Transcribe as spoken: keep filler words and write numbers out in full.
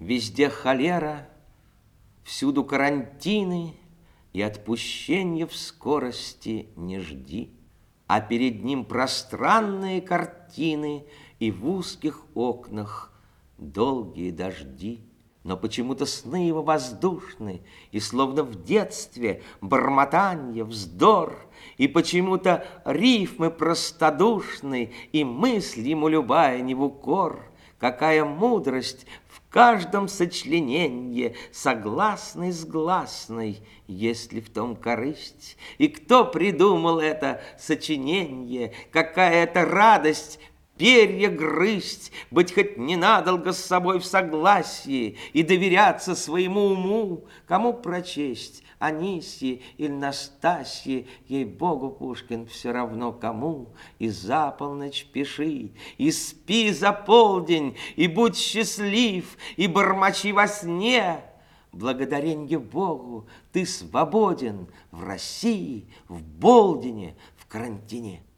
Везде холера, всюду карантины, и отпущенья в скорости не жди. А перед ним пространные картины, и в узких окнах долгие дожди. Но почему-то сны его воздушны, и словно в детстве бормотанье, вздор, и почему-то рифмы простодушны, и мысль ему любая не в укор. Какая мудрость в каждом сочлененье, согласной с гласной, есть ли в том корысть? И кто придумал это сочиненье? Какая это радость перья грызть, быть хоть ненадолго с собой в согласии и доверяться своему уму? Кому прочесть, Анисье или Настасье, ей-богу, Пушкин, все равно кому. И за полночь пиши, и спи за полдень, и будь счастлив, и бормочи во сне. Благодаренье Богу, ты свободен в России, в Болдине, в карантине.